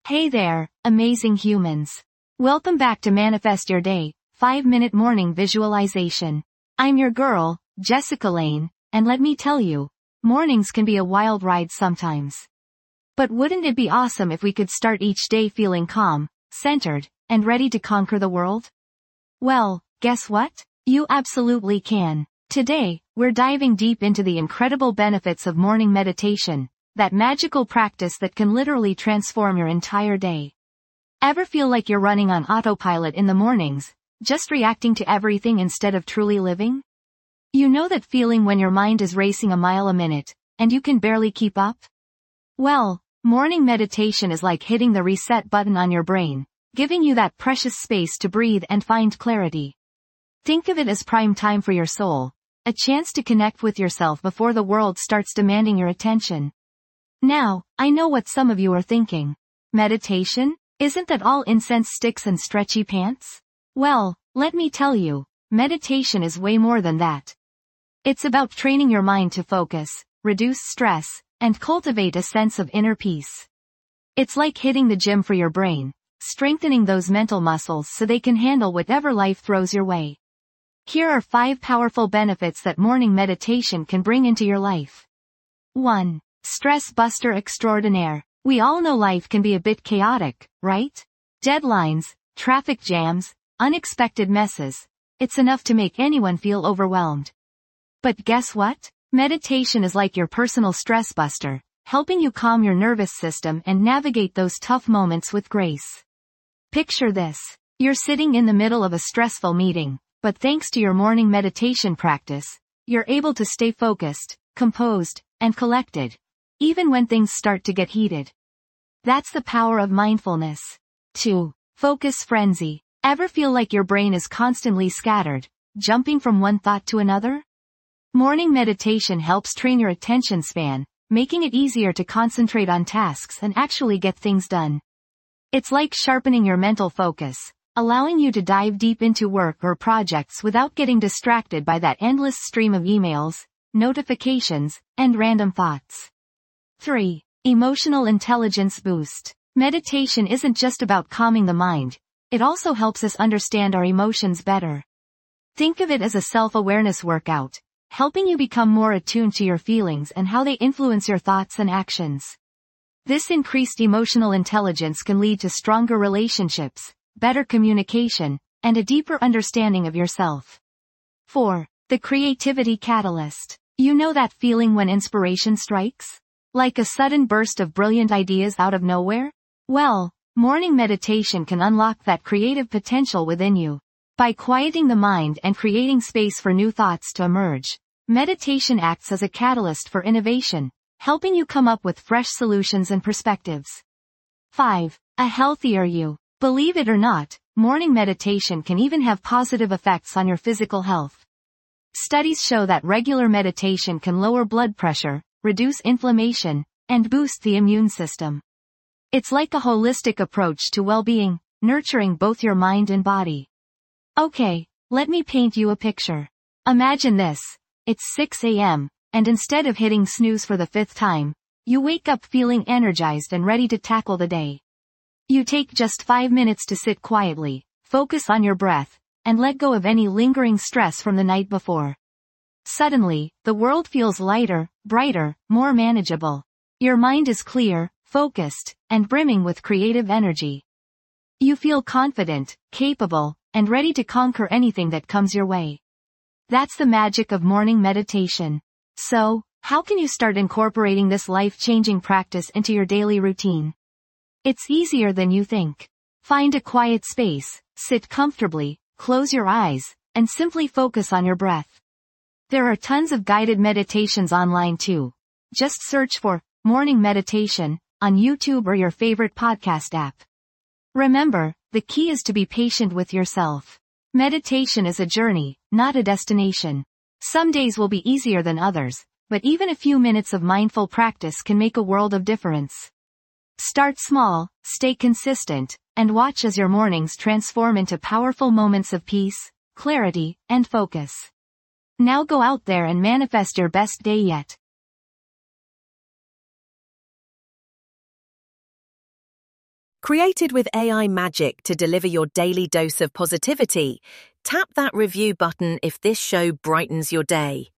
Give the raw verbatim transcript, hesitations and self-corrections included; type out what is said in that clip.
Hey there, amazing humans. Welcome back to Manifest Your Day, five minute Morning Visualization. I'm your girl, Jessica Lane, and let me tell you, mornings can be a wild ride sometimes. But wouldn't it be awesome if we could start each day feeling calm, centered, and ready to conquer the world? Well, guess what? You absolutely can. Today, we're diving deep into the incredible benefits of morning meditation, that magical practice that can literally transform your entire day. Ever feel like you're running on autopilot in the mornings, just reacting to everything instead of truly living? You know that feeling when your mind is racing a mile a minute, and you can barely keep up? Well, morning meditation is like hitting the reset button on your brain, giving you that precious space to breathe and find clarity. Think of it as prime time for your soul, a chance to connect with yourself before the world starts demanding your attention. Now, I know what some of you are thinking. Meditation? Isn't that all incense sticks and stretchy pants? Well, let me tell you, meditation is way more than that. It's about training your mind to focus, reduce stress, and cultivate a sense of inner peace. It's like hitting the gym for your brain, strengthening those mental muscles so they can handle whatever life throws your way. Here are five powerful benefits that morning meditation can bring into your life. one. Stress buster extraordinaire. We all know life can be a bit chaotic, right? Deadlines, traffic jams, unexpected messes. It's enough to make anyone feel overwhelmed. But guess what? Meditation is like your personal stress buster, helping you calm your nervous system and navigate those tough moments with grace. Picture this. You're sitting in the middle of a stressful meeting, but thanks to your morning meditation practice, you're able to stay focused, composed, and collected, even when things start to get heated. That's the power of mindfulness. two. Focus frenzy. Ever feel like your brain is constantly scattered, jumping from one thought to another? Morning meditation helps train your attention span, making it easier to concentrate on tasks and actually get things done. It's like sharpening your mental focus, allowing you to dive deep into work or projects without getting distracted by that endless stream of emails, notifications, and random thoughts. three. Emotional intelligence boost. Meditation isn't just about calming the mind, it also helps us understand our emotions better. Think of it as a self-awareness workout, helping you become more attuned to your feelings and how they influence your thoughts and actions. This increased emotional intelligence can lead to stronger relationships, better communication, and a deeper understanding of yourself. four. The creativity catalyst. You know that feeling when inspiration strikes? Like a sudden burst of brilliant ideas out of nowhere? Well, morning meditation can unlock that creative potential within you. By quieting the mind and creating space for new thoughts to emerge, meditation acts as a catalyst for innovation, helping you come up with fresh solutions and perspectives. five. A healthier you. Believe it or not, morning meditation can even have positive effects on your physical health. Studies show that regular meditation can lower blood pressure, reduce inflammation, and boost the immune system. It's like a holistic approach to well-being, nurturing both your mind and body. Okay, let me paint you a picture. Imagine this. It's six a m, and instead of hitting snooze for the fifth time, you wake up feeling energized and ready to tackle the day. You take just five minutes to sit quietly, focus on your breath, and let go of any lingering stress from the night before. Suddenly, the world feels lighter, brighter, more manageable. Your mind is clear, focused, and brimming with creative energy. You feel confident, capable, and ready to conquer anything that comes your way. That's the magic of morning meditation. So, how can you start incorporating this life-changing practice into your daily routine? It's easier than you think. Find a quiet space, sit comfortably, close your eyes, and simply focus on your breath. There are tons of guided meditations online too. Just search for morning meditation on YouTube or your favorite podcast app. Remember, the key is to be patient with yourself. Meditation is a journey, not a destination. Some days will be easier than others, but even a few minutes of mindful practice can make a world of difference. Start small, stay consistent, and watch as your mornings transform into powerful moments of peace, clarity, and focus. Now go out there and manifest your best day yet. Created with A I magic to deliver your daily dose of positivity, tap that review button if this show brightens your day.